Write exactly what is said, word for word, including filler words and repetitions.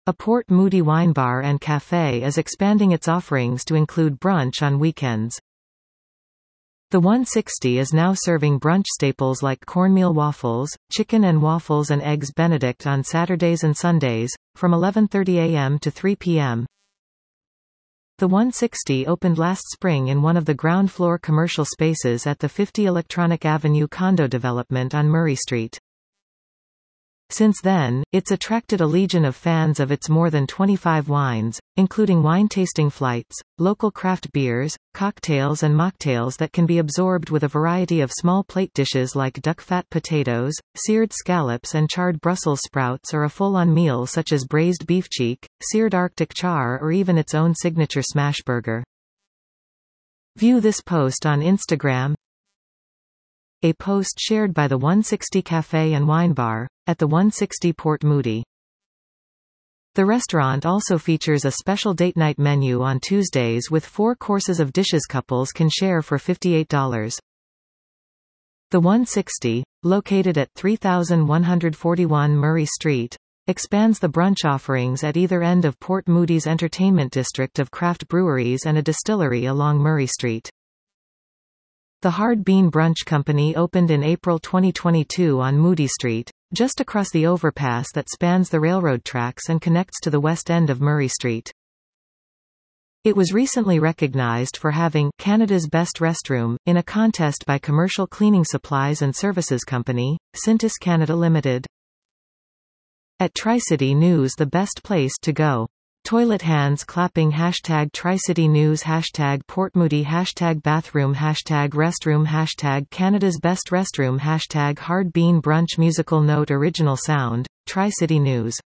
A Port Moody wine bar and cafe is expanding its offerings to include brunch on weekends. The one sixty is now serving brunch staples like cornmeal waffles, chicken and waffles and eggs Benedict on Saturdays and Sundays, from eleven thirty a m to three p m The one sixty opened last spring in one of the ground-floor commercial spaces at the fifty Electronic Avenue condo development on Murray Street. Since then, it's attracted a legion of fans of its more than twenty-five wines, including wine-tasting flights, local craft beers, cocktails and mocktails that can be absorbed with a variety of small plate dishes like duck-fat potatoes, seared scallops and charred Brussels sprouts, or a full-on meal such as braised beef cheek, seared Arctic char, or even its own signature smash burger. View this post on Instagram. A post shared by the one sixty Cafe and Wine Bar, at the one sixty Port Moody. The restaurant also features a special date night menu on Tuesdays with four courses of dishes couples can share for fifty-eight dollars. The one sixty, located at three thousand one hundred forty-one Murray Street, expands the brunch offerings at either end of Port Moody's entertainment district of craft breweries and a distillery along Murray Street. The Hard Bean Brunch Company opened in April twenty twenty-two on Moody Street, just across the overpass that spans the railroad tracks and connects to the west end of Murray Street. It was recently recognized for having Canada's Best Restroom, in a contest by commercial cleaning supplies and services company, Cintas Canada Limited. At Tri-City News, the best place to go. Toilet hands clapping hashtag Tri-City News hashtag Port Moody hashtag bathroom hashtag restroom hashtag Canada's Best Restroom hashtag Hard Bean Brunch musical note original sound, Tri-City News.